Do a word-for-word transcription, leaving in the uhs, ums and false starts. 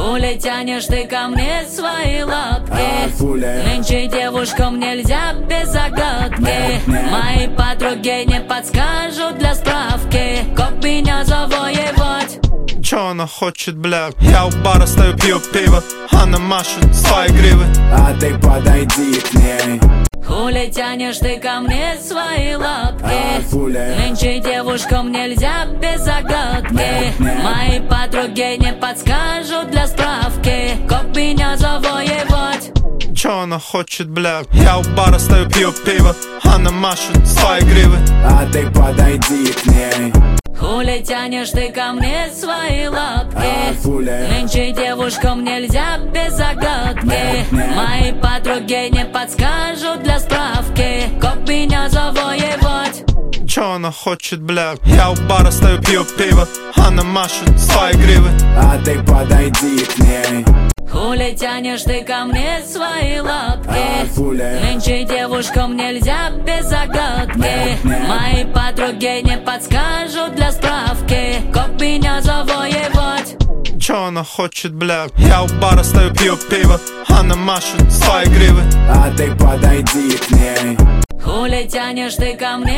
Хули тянешь ты ко мне свои лапки? Нынче девушкам нельзя без загадки. Мои подруги не подскажут для справки, как меня завоевать. Чё она хочет, бля? Я у бара стою, пью пиво, она машет свои гривы, а ты подойди к ней. Хули тянешь ты ко мне свои лапки? Нынче девушкам нельзя без загадки. Мои подруги не подскажут для справки, как меня завоевать. Чё она хочет, бля? Я у бара стою, пью пиво, она машет свои гривы, а ты подойди к ней. Хули тянешь ты ко мне свои лапки? Нынче девушкам нельзя без загадки. Мои подруги не подскажут для справки, как меня завоевать. Чё она хочет, бля? Я у бара стою, пью пиво, она машет свои гривы, а ты подойди к ней. Хули тянешь ты ко мне свои лапки? Нынче девушкам нельзя без загадки. Мои подруги не подскажут для справки, как меня завоевать. Чё она хочет, бля? Я у бара стою, пью пиво, она машет свои гривы, а ты подойди к ней. Хули тянешь ты ко мне